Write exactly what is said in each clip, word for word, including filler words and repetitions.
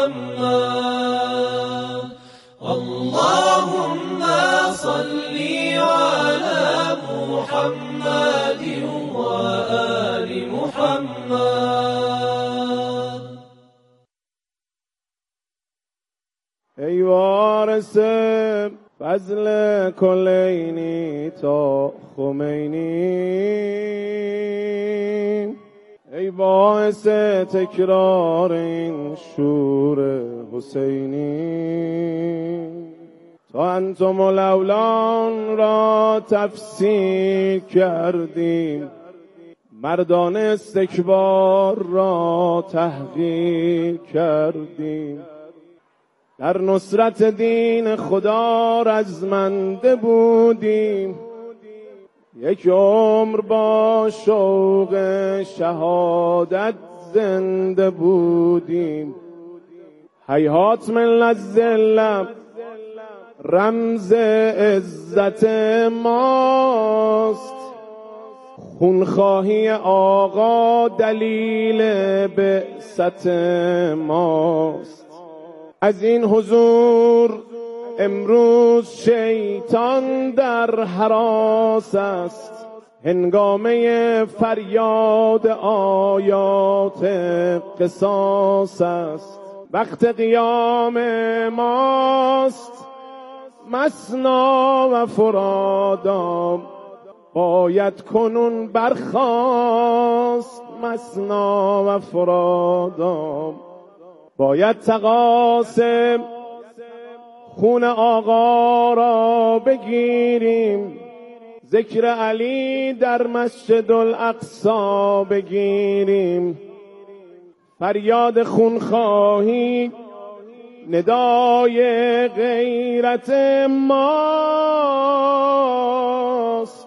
محمد اللهم صل على محمد وآل محمد. ای وارث فضل کلینی تا خمینی، ای باعث تکرار این شور حسینی، تا انتم الاولان را تفسیر کردیم، مردان استکبار را تحقیر کردیم، در نصرت دین خدا رزمنده بودیم، یک عمر با شوق شهادت زنده بودیم. هیهات من الذل رمز عزت ماست، خونخواهی آقا دلیل بعثت ماست. از این حضور امروز شیطان در هراس است، هنگامه فریاد آیات قصاص است. وقت قیام ماست مثنا و فرادا، باید کنون برخاست مثنا و فرادا. باید تقاسم خون آقا را بگیریم، ذکر علی در مسجد الاقصی بگیریم. فریاد خونخواهی ندای غیرت ماست،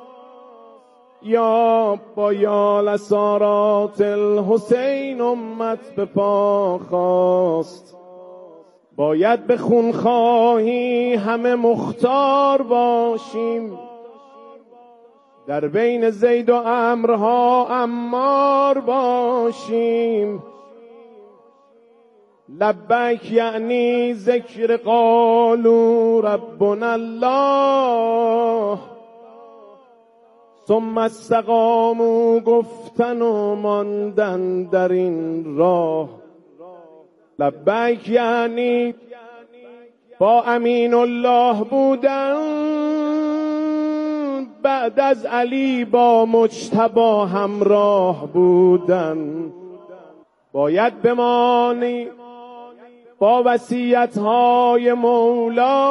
یا با یال اسارات الحسین امت به پا خواست. باید به خونخواهی همه مختار باشیم، در بین زید و عمرها عمار باشیم. لبیک یعنی ذکر قالوا ربنا الله، ثم استقاموا گفتن و ماندن در این راه. لبیک یعنی با امین الله بودن، بعد از علی با مجتبی همراه بودن. باید بمانی با وصیت‌های مولا،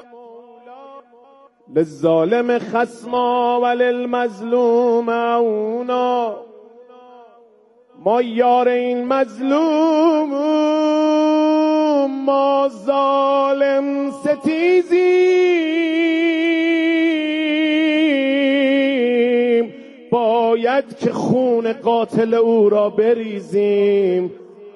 للظالم خصما و للمظلوم عونا. ما یار این مظلوم، ما ظالم ستیزیم، باید که خون قاتل او را بریزیم.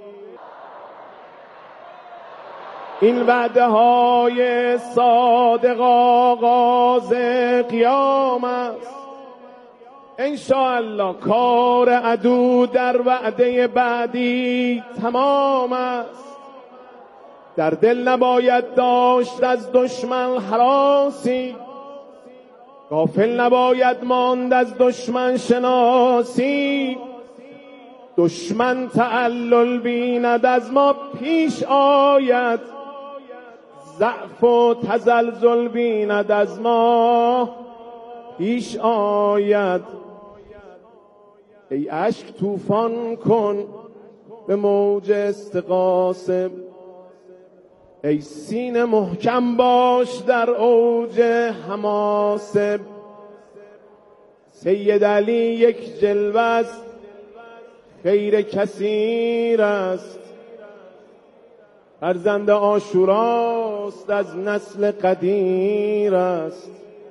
این وعده های صادق آغاز قیام است، انشاءالله کار عدو در وعده بعدی تمام است. در دل نباید داشت از دشمن هراسی، غافل نباید ماند از دشمن شناسی. دشمن تعلل بیند از ما پیش آید، ضعف و تزلزل بیند از ما پیش آید. ای اشک طوفان کن به موج استغاثه، ای سینه محکم باش در اوج حماسه. سید علی یک جلوه است، خیر کثیر است، فرزند عاشوراست از نسل قدیر است.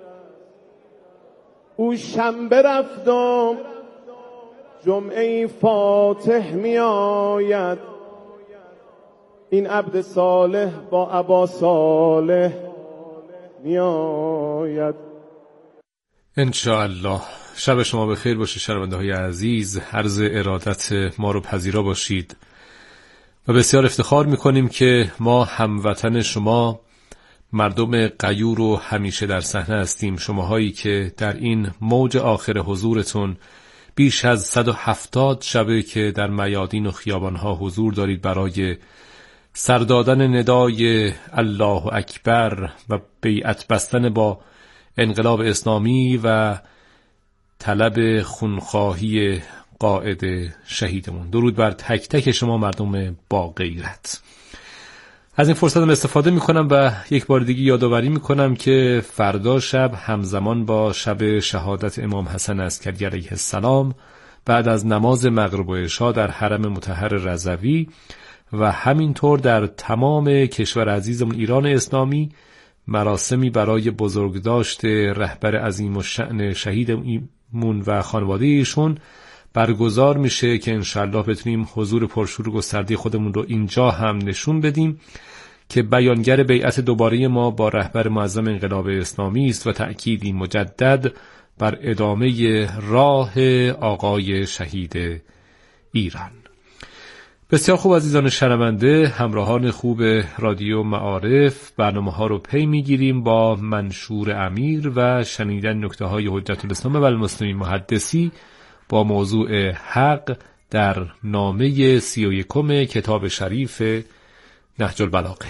او شنبه رفتم جمعه فاتح می آید، این عبد صالح با ابا صالح می آید. انشاءالله. شب شما بخیر باشه شنونده های عزیز، عرض ارادت ما رو پذیرا باشید. و بسیار افتخار میکنیم که ما هموطن شما، مردم غیور و همیشه در صحنه هستیم. شماهایی که در این موج آخر حضورتون بیش از صد و هفتاد شبه که در میادین و خیابانها حضور دارید برای سردادن ندای الله اکبر و بیعت بستن با انقلاب اسلامی و طلب خونخواهی قائد شهیدمون. درود بر تک تک شما مردم با غیرت. از این فرصتم استفاده میکنم و یک بار دیگه یادآوری میکنم که فردا شب همزمان با شب شهادت امام حسن عسکری علیه السلام بعد از نماز مغرب و عشا در حرم مطهر رضوی و همینطور در تمام کشور عزیزمون ایران اسلامی مراسمی برای بزرگداشت رهبر عظیم الشأن شهیدمون و خانواده ایشون برگزار میشه که انشالله بتونیم حضور پرشور و گسترده خودمون رو اینجا هم نشون بدیم که بیانگر بیعت دوباره ما با رهبر معظم انقلاب اسلامی است و تأکیدی مجدد بر ادامه راه آقای شهید ایران. بسیار خوب عزیزان شنونده، همراهان خوب رادیو معارف، برنامه ها رو پی میگیریم با منشور امیر و شنیدن نکته های حجت الاسلام و المسلمین محدثی با موضوع حق در نامه سی و یکم کتاب شریف نهج البلاغه.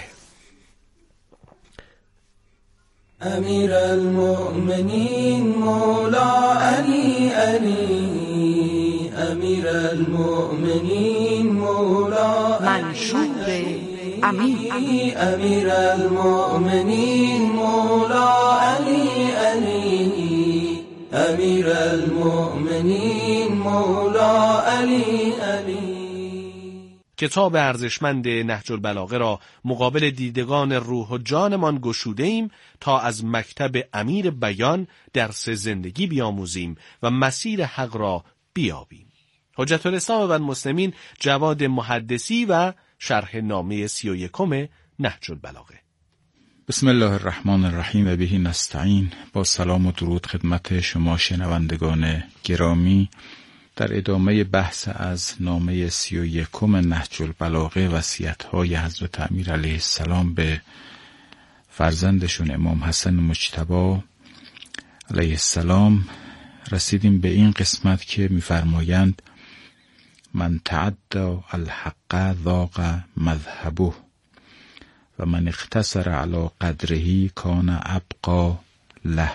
امیر المؤمنین مولا علی علی، امیر المؤمنین مولا منشور امیر، امیر المؤمنین مولا علی علی، امیر المؤمنین مولا علی علی. کتاب ارزشمند نهج البلاغه را مقابل دیدگان روح و جانمان گشوده ایم تا از مکتب امیر بیان درس زندگی بیاموزیم و مسیر حق را بیابیم. حجت الاسلام و المسلمین جواد محدثی و شرح نامه سی و یکم نهج البلاغه. بسم الله الرحمن الرحیم و به نستعین. با سلام و درود خدمت شما شنوندگان گرامی، در ادامه بحث از نامه سی و یکم نهج البلاغه وصیت‌های حضرت امیر علیه السلام به فرزندشون امام حسن مجتبی علیه السلام رسیدیم به این قسمت که می‌فرمایند من تعدى الحق ذاق مذهبه و من اختصر علی قدره کان ابقا له.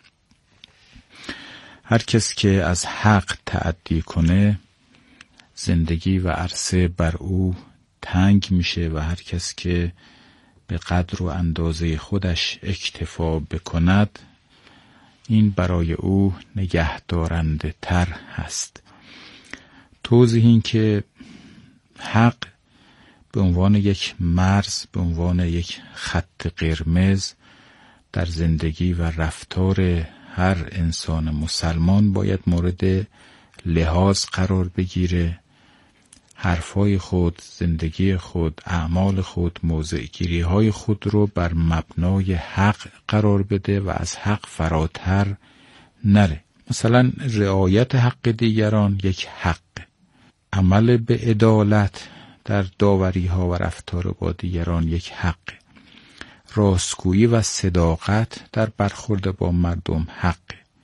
هر کس که از حق تعدی کنه زندگی و عرصه بر او تنگ میشه و هر کس که به قدر و اندازه خودش اکتفا بکند این برای او نگهدارنده تر هست. توضیح این که حق به عنوان یک مرز، به عنوان یک خط قرمز در زندگی و رفتار هر انسان مسلمان باید مورد لحاظ قرار بگیره. حرفای خود، زندگی خود، اعمال خود، موضع‌گیری های خود رو بر مبنای حق قرار بده و از حق فراتر نره. مثلا رعایت حق دیگران یک حق، عمل به عدالت در داوری ها و رفتار با دیگران یک حق، راستگویی و صداقت در برخورد با مردم حق،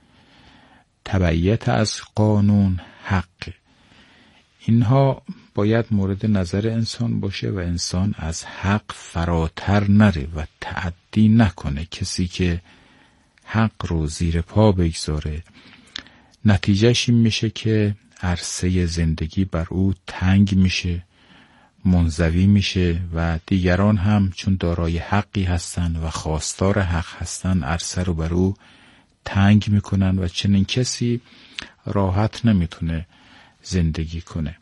تبعیت از قانون حق. اینها باید مورد نظر انسان باشه و انسان از حق فراتر نره و تعدی نکنه. کسی که حق رو زیر پا بگذاره نتیجهش این میشه که عرصه زندگی بر او تنگ میشه، منزوی میشه و دیگران هم چون دارای حقی هستن و خواستار حق هستن عرصه رو بر او تنگ میکنن و چنین کسی راحت نمیتونه زندگی کنه.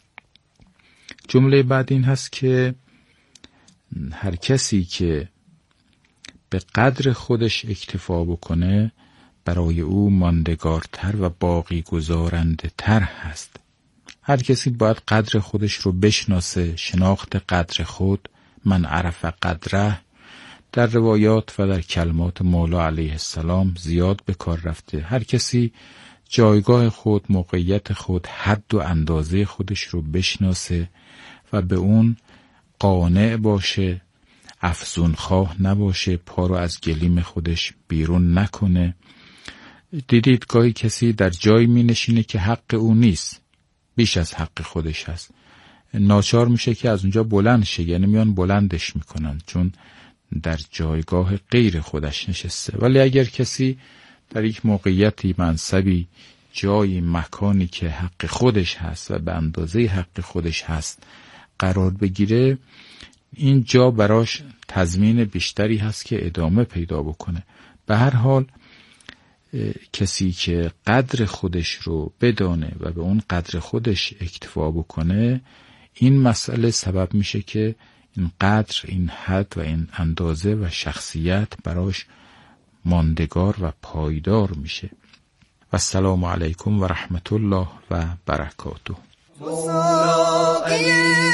جمله بعد این هست که هر کسی که به قدر خودش اکتفا بکنه برای او ماندگارتر و باقی گذارنده تر هست. هر کسی باید قدر خودش رو بشناسه. شناخت قدر خود، من عرف قدره، در روایات و در کلمات مولا علیه السلام زیاد به کار رفته. هر کسی جایگاه خود، موقعیت خود، حد و اندازه خودش رو بشناسه و به اون قانع باشه، افزون خواه نباشه، پا رو از گلیم خودش بیرون نکنه. دیدید گاهی کسی در جایی می نشینه که حق او نیست، بیش از حق خودش هست، ناچار میشه که از اونجا بلند شه، یعنی میان بلندش میکنن چون در جایگاه غیر خودش نشسته. ولی اگر کسی در یک موقعیتی، منصبی، جایی، مکانی که حق خودش هست و به اندازه حق خودش هست قرار بگیره، این جا براش تضمین بیشتری هست که ادامه پیدا بکنه. به هر حال کسی که قدر خودش رو بدانه و به اون قدر خودش اکتفا بکنه، این مسئله سبب میشه که این قدر، این حد و این اندازه و شخصیت براش ماندگار و پایدار میشه. و السلام علیکم و رحمت الله و برکاته. مولا علی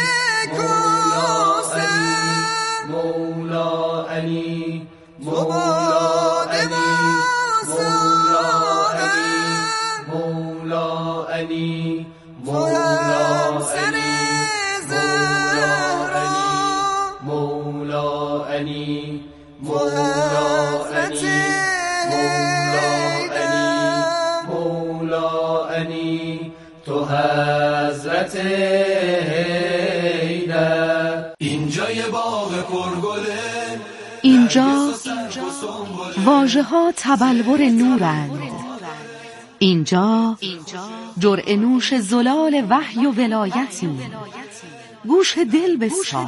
مولا علی مولا علی مولا علی مولا علی مولا علی مولا علی مولا علی تو حضرت حیدر. اینجا یه باغ پرگله، اینجا واژه ها تبلور نورند، اینجا جرعه نوش زلال وحی و ولایتی، گوش دل بسپار.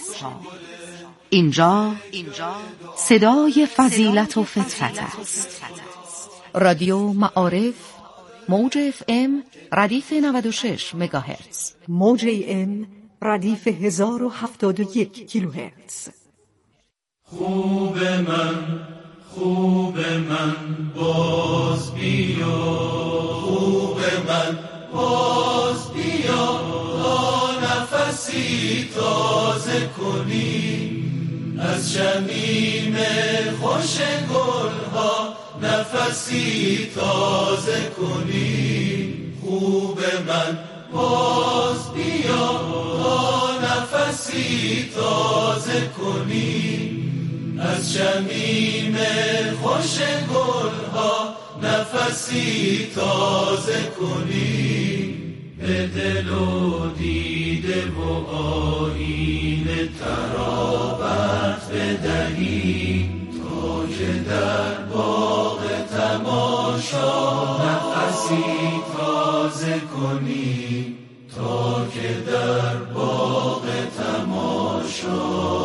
اینجا صدای فضیلت و فطرت است. رادیو معارف، موج اف ام ردیف نود و شش مگاهرتز، موج ام ردیف هزار و هفتاد و یک کیلوهرتز. خوب من خوب من باز بیا، خوب من باز بیا، تا نفسی تازه کنی از شمیم خوش گلها، نفسی تازه کنی. خوب من باز بیا، تا نفسی تازه کنی از شمیم خوش گلها، نفسی تازه کنی. به دل و دیده و آیین ترابت بدهی، تا که در باغ تماشا نفسی تازه کنی، تا که در باغ تماشا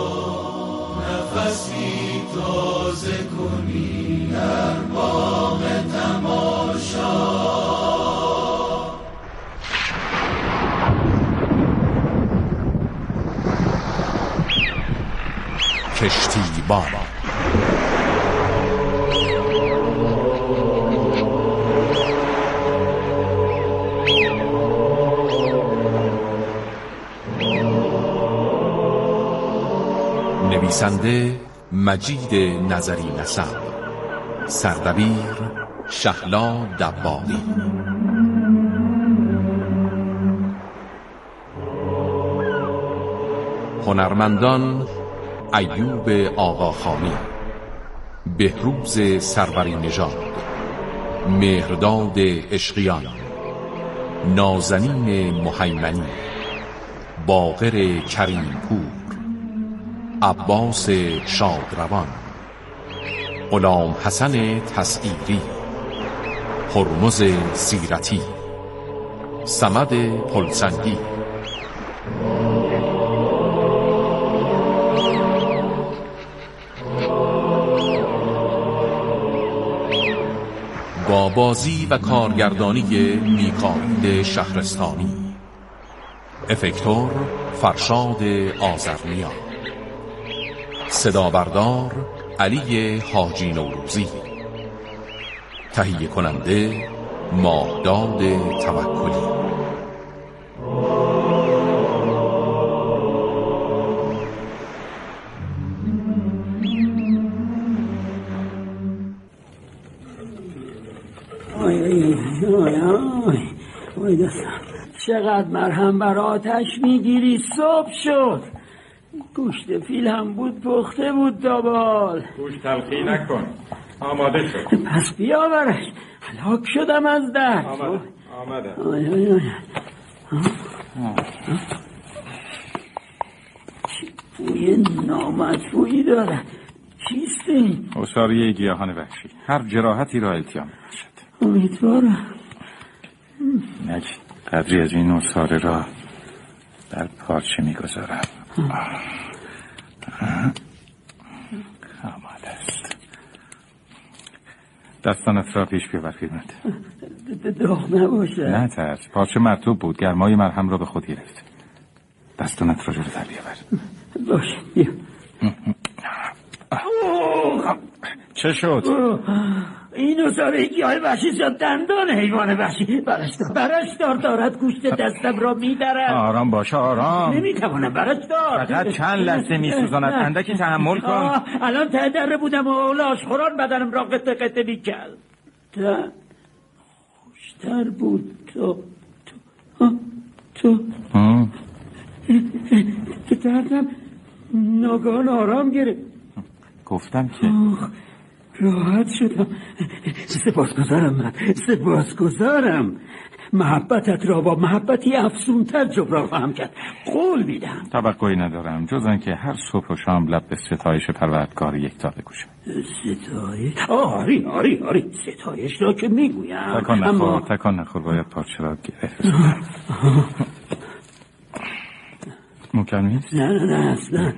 نفسی تازه کنی، در باغ تماشا. کشتیبان نویسنده مجید نظری نسب، سردبیر شهلا دباغی، هنرمندان ایوب آقاخانی، بهروز سروری نژاد، مهرداد عشقیان، نازنین مهیمنی، باقر کریمپور، عباس شادروان، غلام حسن تسعیری، هرمز سیرتی، صمد پلسنگی. با بازی و کارگردانی میکائیل شهرستانی، افکتور فرشاد آذرنیا، صدا بردار علی حاجی نوروزی، تهیه کننده ماهداد توکلی. چقدر مرهم بر آتش میگیری؟ صبح شد، گوشت فیل هم بود، پخته بود دابال. گوشت تلخی نکن، آماده شد. پس بیاورش، هلاک شدم از درد. آمده آمده. آی آی آی. بوی نامطبوعی داره. چیست این؟ عصاره گیاهان وحشی، هر جراحتی را التیام باشد. امیدوارم نگی قدری از این عصاره را در پارچه میگذارم. آماده است. دستانت را پیش بیاور خدمت. داغ نباشه. نه ترس، پارچه مرطوب بود، گرمای مرهم را به خود گرفت. دستانت را جلوتر بیاور. باشه بیا. چه شد؟ این عصاره گیاه وحشی شد دندان حیوان وحشی. برش دار برش دار دارد گوشت دستم را میدرد. آرام باش آرام. نمیتوانم برش دار. فقط چند لحظه میسوزاند، اندکی تحمل کن. الان ته دره بودم و لاشخوران بدنم را قطع قطع میکرد. خوشتر بود تو تو تو تو دردم ناگهان آرام گرفت. گفتم که راحت شدم. سپاسگزارم من سپاسگزارم. محبتت را با محبتی افزونتر جبران خواهم کرد، قول میدم. توقعی ندارم جز آنکه هر صبح و شام لب به ستایش پروردگار یکتا بکوشم. ستایش؟ آری آری آری ستایش را که میگویم. تکان نخور اما... تکان نخور باید پارچه را گرفت. ممکن نیست؟ نه نه نه اصلا.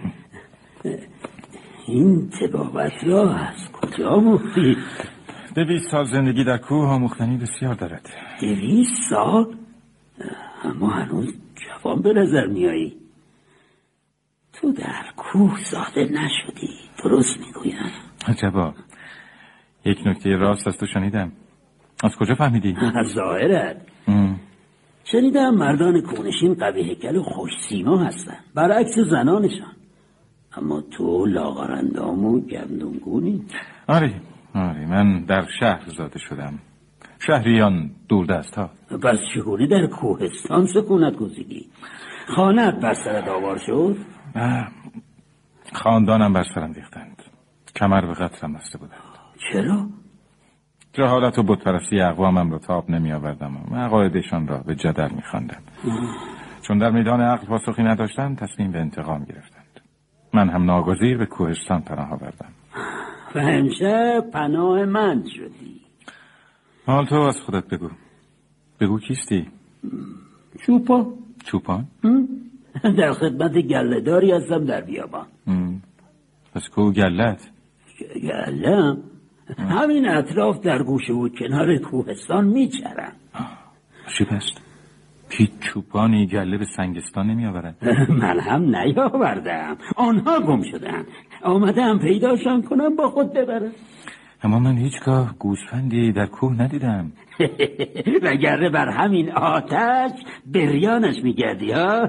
این طبابت را از کجا مختی؟ دویست سال زندگی در کوه آموختنی بسیار دارد. دویست سال؟ اما هنوز جوان به نظر میایی. تو در کوه ساده نشدی، درست میگویم؟ عجبا، یک نکته راست از تو شنیدم. از کجا فهمیدی؟ از ظاهرت. شنیدم مردان کوهنشین قوی هیکل و خوش سیما هستن، برعکس زنانشان. اما تو لاغرندام و گندمگونی. آره آره من در شهر زاده شدم، شهریان دوردست ها. پس چگونه در کوهستان سکونت گزیدی؟ خانه‌ات بر سرت آوار شد؟ نه، خاندانم بر سرم ریختند، کمر به قتلم بسته بودند. چرا؟ جهالت و بتپرستی اقوامم را تاب نمی آوردم و عقایدشان را به جدل می خواندم. چون در میدان عقل پاسخی نداشتند تصمیم به انتقام گرفتند. من هم ناگزیر به کوهستان پناه آوردم و امشب پناه من شدی. حال تو از خودت بگو. بگو کیستی؟ چوپان. چوپان؟ در خدمت گله‌داری هستم در بیابان. پس کو گلت؟ گله؟ همین اطراف در گوشه و کنار کوهستان میچرن. چی پس؟ هیچ چوپانی گله به سنگستان نمی آورن؟ من هم نیاوردم، آنها گم شدن. آمدم پیداشان کنم با خود ببرم. اما من هیچگاه گوسفندی در کوه ندیدم. وگرنه بر همین آتش بریانش میگردی ها.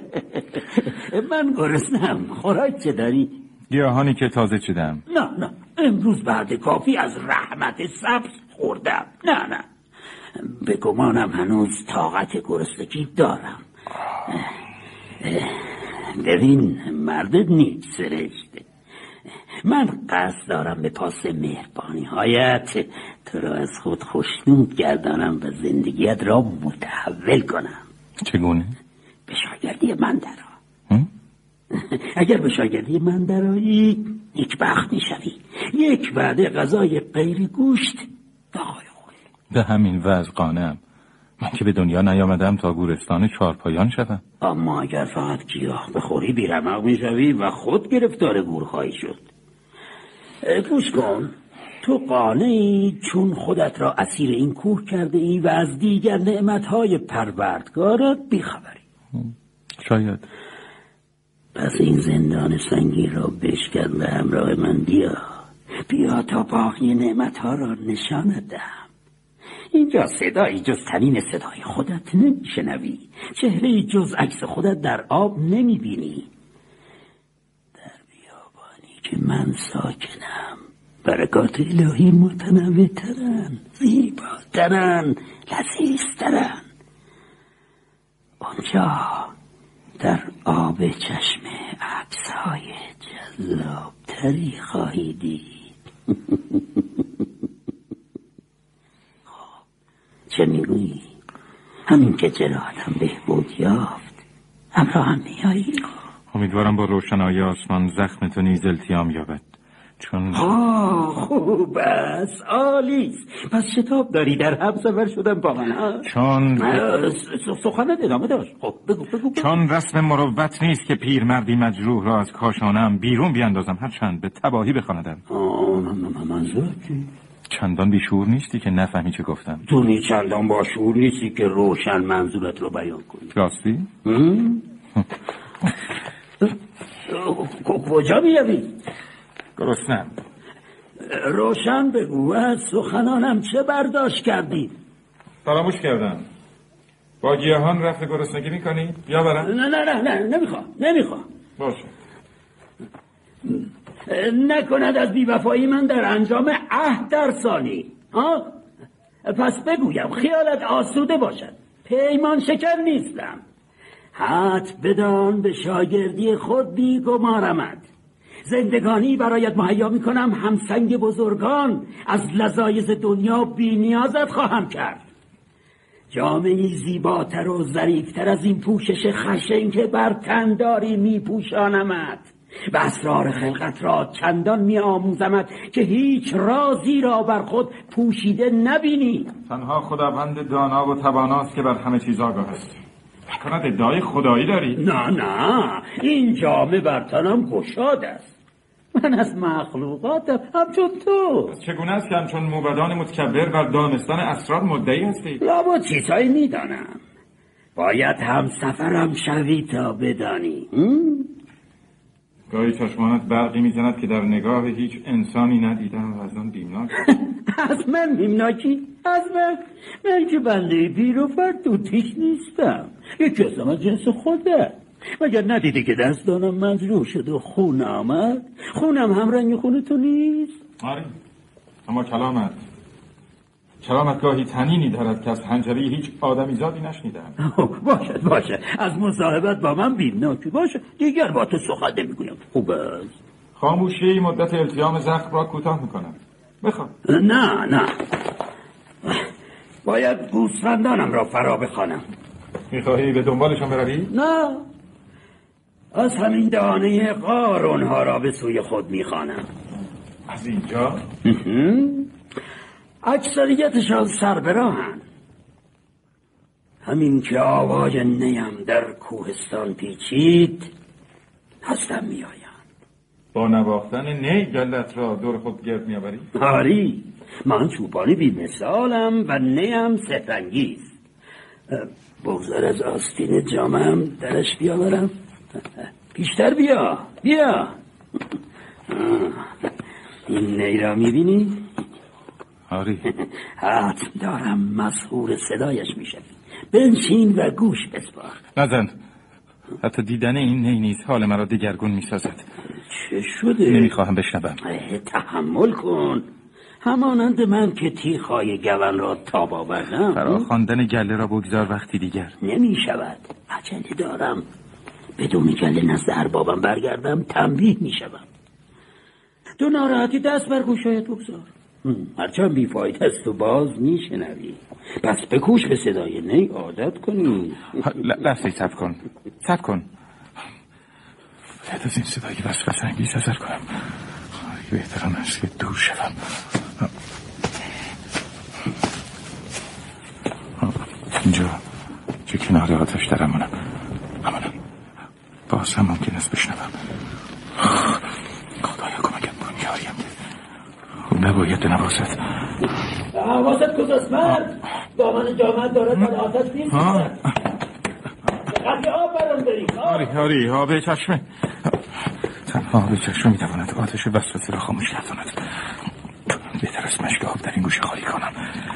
من گرسنم، خوراک چه داری؟ گیاهانی که تازه چیدم. نه نه، امروز بعد کافی از رحمت سبز خوردم. نه نه، به گمانم هنوز طاقت گرسنگی دارم. ببین مردت نیست سرشته، من قصد دارم به پاس مهربانی هایت تو را از خود خوشنود گردانم و زندگیت را متحول کنم. چگونه؟ به شاگردی من درآ. اگر به شاگردی من درآیی یک بخت میشوی. یک وعده غذای غیر گوشت آقای خوی. به همین وضع قانعم. من که به دنیا نیامدم تا گورستان چارپایان شدم. اما اگر فقط گیاه بخوری بیرمق میشوی و خود گرفتار گور خواهی شد. گوش کن، تو قانعی چون خودت را اسیر این کوه کرده ای و از دیگر نعمتهای پروردگارت بیخبری. شاید. پس این زندان سنگی را بشکن و همراه من بیا. بیا تا باقی نعمتها را نشانت دهم. اینجا صدایی جز تنین صدای خودت نمیشنوی، چهره جز عکس خودت در آب نمیبینی. در بیابانی که من ساکنم برکات الهی متنوع ترن، زیباترن، لذیذترن. اونجا در آب چشم عکس‌ها های جذابتری خواهی دید. خب چه میگویی؟ همین که جراحتم بهبود یافت همراه هم میایی؟ امیدوارم با روشنایی آسمان زخم تو نیز التیام یابد، چون آه خوب است، عالیست. پس شتاب داری در هم سفر شدن با من ها؟ چون سخنت ادامه داشت. خب بگو بگو, بگو. چون رسم مروت نیست که پیرمردی مجروح را از کاشانم بیرون بیاندازم، هرچند به تباهی بخواندم. منظورت چی؟ چندان بیشعور نیستی که نفهمی چه گفتم. تو نیز چندان باشعور نیستی که روشن منظورت رو بیان کنی. راستی؟ کجا میروی؟ گرسنه‌ام. روشن بگو از سخنانم چه برداشت کردی؟ فراموش کردم. با گیاهان رفع گرسنگی میکنی؟ یا برم؟ نه نه نه نه نمیخوام نمیخوام. باشه. نکند از بیوفایی من در انجام عهد درسانی. ها؟ پس بگویم خیالت آسوده باشد، پیمان شکر نیستم. حت بدان به شاگردی خود بیگمارمد. زندگانی برایت مهیا میکنم همسنگ بزرگان، از لذایز دنیا بی نیازت خواهم کرد. جامعی زیباتر و ظریفتر از این پوشش خشن که بر تن داری میپوشانمت و اسرار خلقت را چندان میآموزمت که هیچ رازی را بر خود پوشیده نبینی. تنها خداوند دانا و تواناست که بر همه چیز آگاه است. کند ادعای خدایی داری؟ نه نه، این جامه بر تنم گشاد است. من از مخلوقاتم همچون تو. چگونه است که همچون موبدان متکبر بر دانستن اسرار مدعی هستی؟ لابد چیزایی میدانم، باید هم سفرم شوی تا بدانی. گاهی چشمانت برقی میزند که در نگاه هیچ انسانی ندیدم و از آن بیمناک. از من بیمناکی؟ از من؟ من که بنده پیر و فرد دوتیش نیستم، یکی هستم از جنس خوده. مگر ندیدی که دستانم مجروح شد و خون آمد؟ خونم هم رنگ خون تو نیست؟ آره، اما کلامت کلامت گاهی تنینی دارد که از حنجره هیچ آدمی زادی نشنیدم. باشد باشد، از مصاحبت با من بیمناکی باشه، دیگر با تو سخن نمیگویم. خوب است. خاموشی مدت التیام زخم را کوتاه میکنم. بخواه. نه نه، باید گوسفندانم را فرا بخوانم. میخواهی به دنبالشان بروی؟ نه، از همین دانه غار اونها را به سوی خود میخوانم. از اینجا؟ اکثریتشان سر براهن. همین که آوای نیم در کوهستان پیچید هستم میآیند. با نواختن نی گلت را دور خود گرد میآوری؟ آری، من چوپانی بی مثالم و نیم سهرنگیز. بگذار از آستین جامم درش بیاورم. پیشتر بیا بیا. این نی را میبینی؟ آری. حتم دارم مسحور صدایش میشوی. بنشین و گوش بسپار. نزن، حتی دیدن این نی نیز حال مرا دگرگون میسازد. چه شده؟ نمیخواهم بشنوم. تحمل کن، همانند من که تیغ‌های گون را تاب آوردم. فرا خواندن گله را بگذار وقتی دیگر. نمیشود، عجله دارم. بدون گله نزد اربابم برگردم تنبیه میشوم. تو ناراحتی دست بر گوشایت بگذار، هرچند بیفاید است و باز میشنوی. پس بکوش به صدای نی عادت کنی. لحظه صبر کن صبر کن باید از این صدایی وسوسه انگیز حذر کنم. بهترم است که دور شوم. اینجا چه کنار آتش در امانم امانم باز هم ممکن است بشنوم. خدایا کمکم کن یاریم. نباید نوازد. حواست کجاست مرد؟ دامن جامعه دارد من آتش می‌سوزد. قطع آب برام داری. آری آری آب چشمه. تنها آب چشمه میتواند آتش وسوسه را خاموش گرداند. بهتر است مشک آب در این گوشه خالی کنم.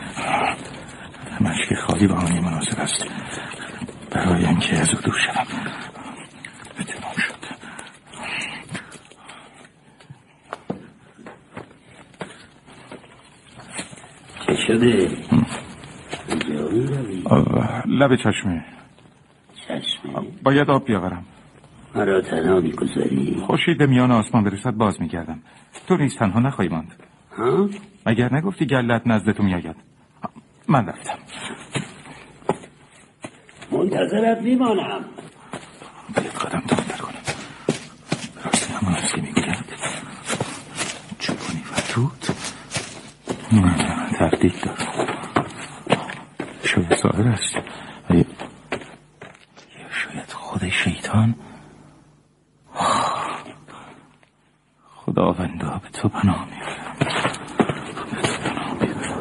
مشک خالی با آنی مناسب است برای اینکه از او دور شوم. تمام شد. چه شده؟ لب چشمه. چشمه؟ باید آب بیاورم. مرا تنها میگذاری؟ خورشید به میان آسمان برسد باز میگردم. تو نیز تنها نخواهی ماند. ها؟ مگر نگفتی گلت نزد تو میآید؟ من رفتم. منتظرت میمانم. باید قدم تندر کنم. راستی همون است که میگوید چوبانی فتود. من تردید دارم. شاید ساحر است یا شاید خود شیطان. خداوندا به تو پناه میبرم، به تو پناه میبرم.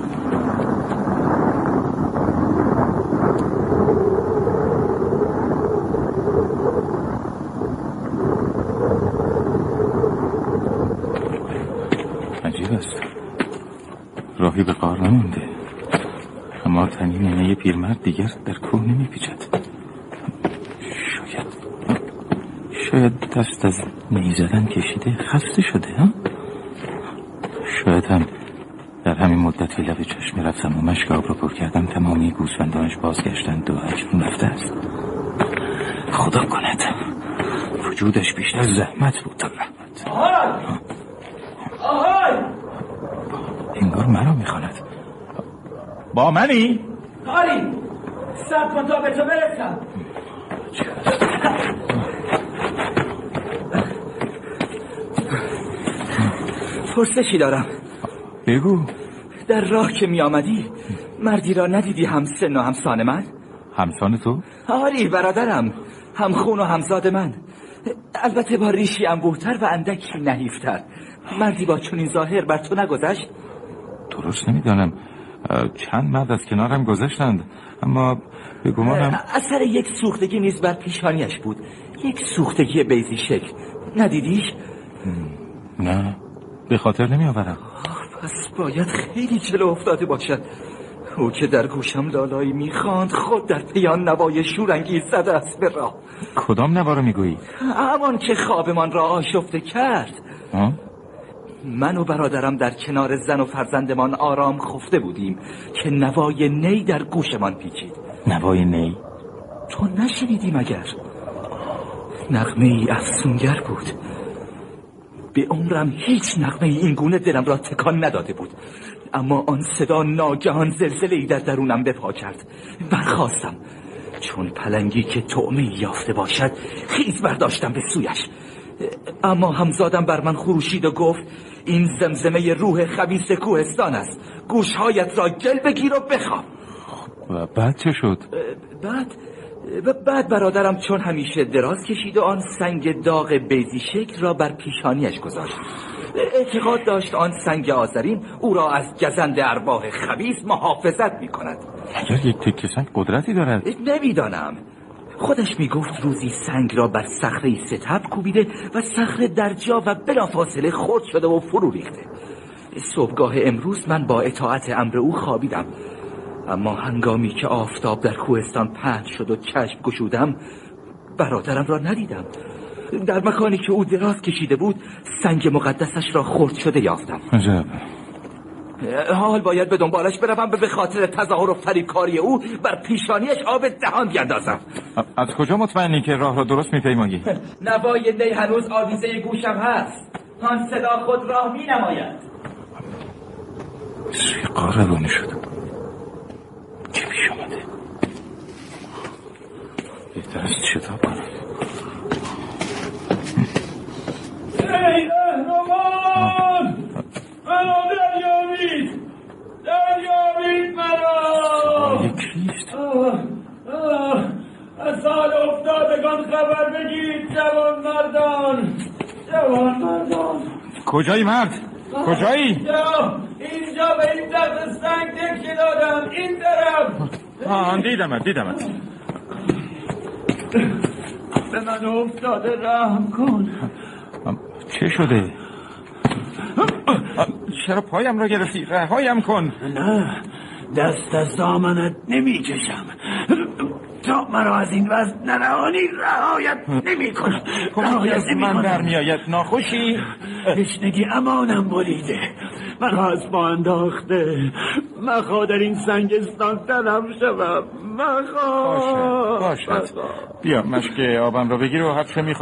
عجیب است، راهی به غار نمونده، اما تنین نینه پیرمرد دیگر در کوه نمیپیچد. شاید شاید دست از نی زدن کشیده خسته شده. ها؟ شاید هم در همین مدت لب چشم رفتم و مشک آب را پر کردم تمامی گوسفندانش بازگشتند و اکنون رفته است. خدا کند وجودش بیشتر زحمت بود تا رحمت. آهای آهای انگار مرا میخواند. با منی؟ آری سب کن تا به تو برسم. پرسشی دارم. بگو. در راه که می آمدی مردی را ندیدی همسن و همسان من؟ همسان تو؟ آری برادرم، همخون و همزاد من، البته با ریشی انبوه‌تر و اندکی نحیفتر. مردی با چنین ظاهر بر تو نگذشت؟ درست نمیدانم، چند مرد از کنارم گذشتند، اما به گمانم اثر یک سوختگی نیز بر پیشانیش بود، یک سوختگی بیضی شکل. ندیدیش؟ نه، به خاطر نمی آورم. پس باید خیلی جلو افتاده باشد. او که در گوشم لالایی میخواند خود در پیان نوای شورانگیز زده است به راه. کدام نوا رو میگویی؟ همان که خوابمان را آشفته کرد. ها؟ من و برادرم در کنار زن و فرزندمان آرام خفته بودیم که نوای نی در گوشمان پیچید. نوای نی؟ تو نشنیدی مگر؟ نغمه ای افسونگر بود. به عمرم هیچ نغمه ای این گونه دلم را تکان نداده بود، اما آن صدا ناگهان زلزله‌ای در درونم بپا کرد. برخاستم، چون پلنگی که طعمه یافته باشد خیز برداشتم به سویش، اما همزادم بر من خروشید و گفت این زمزمه روح خبیث کوهستان است، گوشهایت را گل بگیر و بخواب. و بعد چه شد؟ بعد بعد برادرم چون همیشه دراز کشید و آن سنگ داغ بیضی شکل را بر پیشانیش گذاشت. اعتقاد داشت آن سنگ آذرین او را از گزند ارواح خبیث محافظت می کند. اگر یک تکه سنگ قدرتی دارد؟ نمیدانم، خودش می گفت روزی سنگ را بر صخره ستبر کوبیده و صخره در جا و بلافاصله خرد شده و فرو ریخته. صبحگاه امروز من با اطاعت امر او خوابیدم، اما هنگامی که آفتاب در کوهستان پهن شد و چشم گشودم برادرم را ندیدم. در مکانی که او دراز کشیده بود سنگ مقدسش را خرد شده یافتم. عجب. حال باید به دنبالش بروم به خاطر تظاهر و فریبکاری او بر پیشانیش آب دهان بیندازم. از کجا مطمئنی که راه را درست میپیمایی؟ نوای نی هنوز آویزه گوشم هست، آن صدا خود راه می نماید. سوی غار روانه شد. چه پیش آمده؟ بهتر است شتاب کنم. ای رهنمان، منو دریابید، دریابید منو. کیست؟ از حال افتادگان خبر بگید جوان مردان، جوان مردان. کجایی مرد؟ کجایی؟ اینجا اینجا به این تخت سنگ تکیه دادم، این طرف. آه دیدم دیدم به من افتاده رحم کن. چه شده؟ چرا پایم را گرفتی؟ رهایم کن. نه، دست از دامنت نمی کشم تا مرا از این وضع نرهانی رهایت نمی کنم. کمکی از من برمی آید. ناخوشی؟ تشنگی امانم بریده، مرا از ما انداخته، مخوا در این سنگستان تنم شوم. مخوا باشد باشد. بیا مشک آبم رو بگیر و هر چه میخوای